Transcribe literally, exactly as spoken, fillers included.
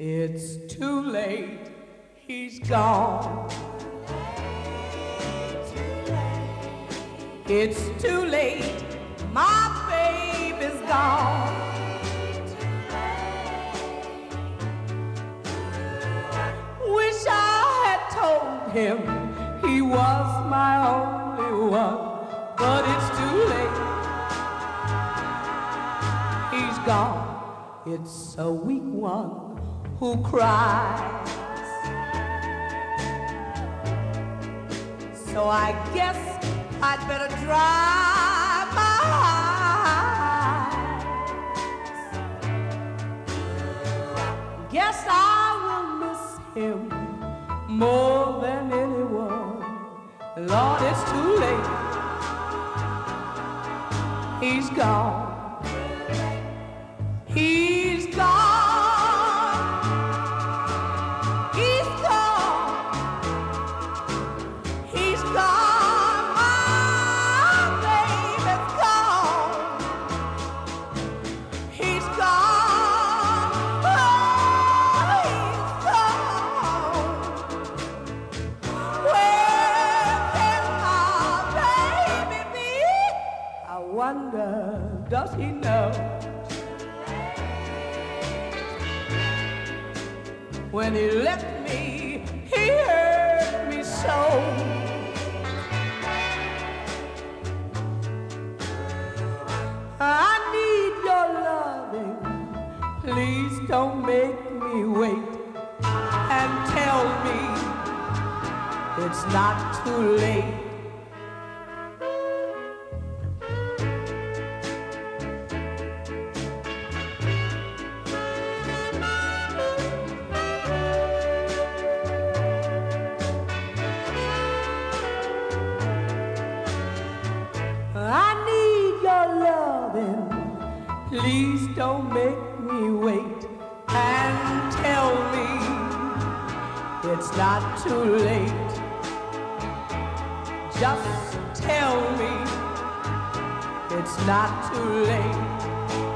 It's too late, he's gone. It's too late, my baby's gone. Wish I had told him he was my only one, but it's too late, he's gone. It's a weak one who cries. So I guess I'd better dry my eyes. Guess I will miss him more than anyone. Lord, it's too late, he's gone. He's gone. He's gone. He's gone. My baby's gone. He's gone. Oh, he's gone. Where can my baby be? I wonder, does he know? When he left me, he hurt me so. I need your loving, please don't make me wait. And tell me it's not too late. Please don't make me wait, and tell me it's not too late. Just tell me it's not too late.